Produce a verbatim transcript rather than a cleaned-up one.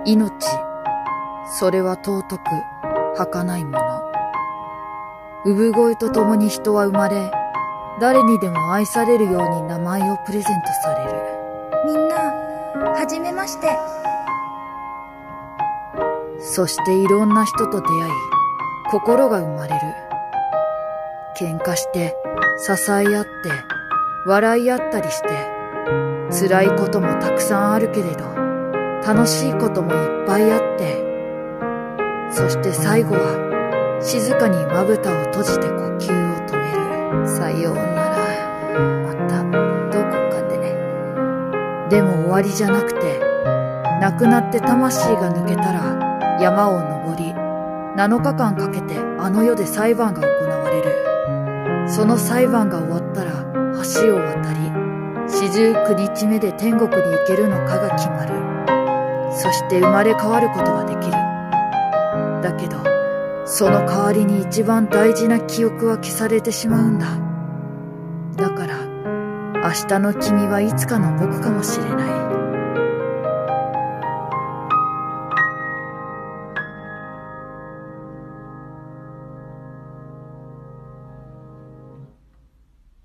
命、それは尊く儚いもの。産声とともに人は生まれ、誰にでも愛されるように名前をプレゼントされる。 みんな、はじめまして。 そしていろんな人と出会い、心が生まれる。喧嘩して、支え合って、笑い合ったりして、辛いこともたくさんあるけれど、楽しいこともいっぱいあって、そして最後は静かにまぶたを閉じて呼吸を止める。さようなら、またどこかで。でも終わりじゃなくて、亡くなって魂が抜けたら山を登り、なのかかんかけてあの世で裁判が行われる。その裁判が終わったら橋を渡り、四十九日目で天国に行けるのかが決まる。そして生まれ変わることができる。だけど、その代わりに一番大事な記憶は消されてしまうんだ。だから、明日の君はいつかの僕かもしれない。